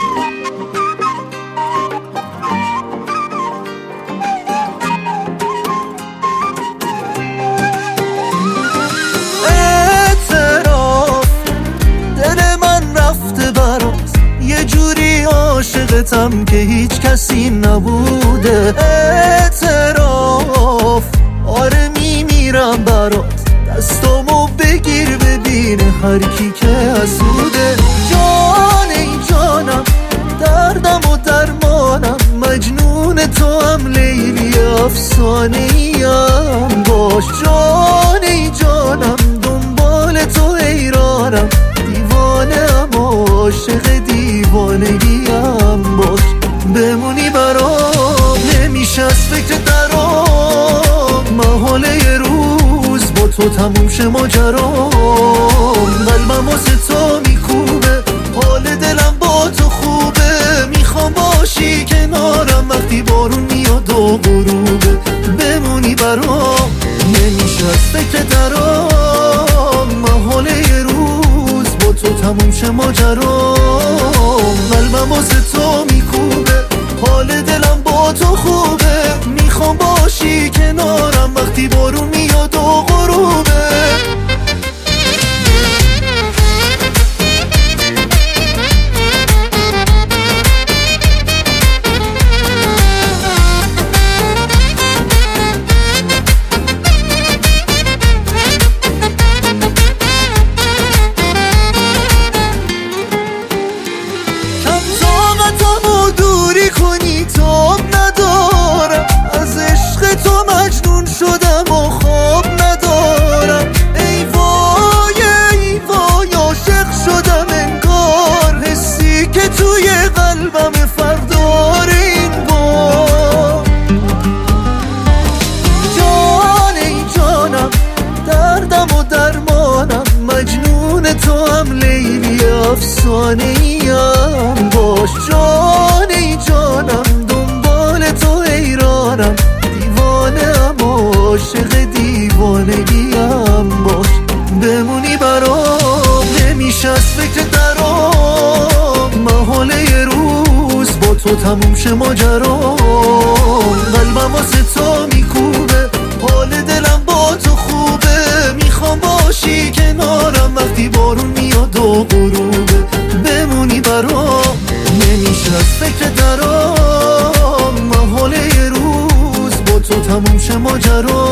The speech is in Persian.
یه جوری عاشقتم که هیچ کسی نبوده. اعتراف آره میمیرم برات، دستامو بگیر ببینه هر کی که حسوده. جان ای جانم، دردم و درمانم، مجنون تو هم لیلی افسانه ایم باش. جان ای جانم، دنبال تو حیرانم، دیوانه‌ام عاشق دیوانگیم باش. بمونی برام، نمیشه از فکر درام، محاله یه روز با تو تموم شه ماجرام. قلبم واسه تو میکوبه، حال دلم با تو خوبه، میخوام باشی کنارم وقتی بارون میاد و غروبه. بمونی برام، نمیشه از فکر درام، محاله یه روز با تو تموم شه ماجرام. قلبم واسه تو میکوبه، حال دلم با تو خوبه، میخوام باشی کنارم وقتی بارون میاد و غروبه. کنی تاب ندارم، از عشق تو مجنون شدم و خواب ندارم. ای وای عاشق شدم انگار، حسی که توی قلبم فردار این بار. جان ای جانم، دردم و درمانم، مجنون تو هم لیلی افسانه ایم باش. جان ای جانم، دنبال تو حیرانم، دیوانه‌ام عاشق دیوانگیم باش. بمونی برام، نمیشه از فکر درام، محاله یه روز با تو تموم شه ماجرام. قلبم واسه تو میکوبه، حال دلم با تو خوبه، میخوام باشی کنارم وقتی بارون میاد و غروبه. بمونی برام، نمیشه از فکر درام، محاله یه روز با تو تموم شه ماجرام.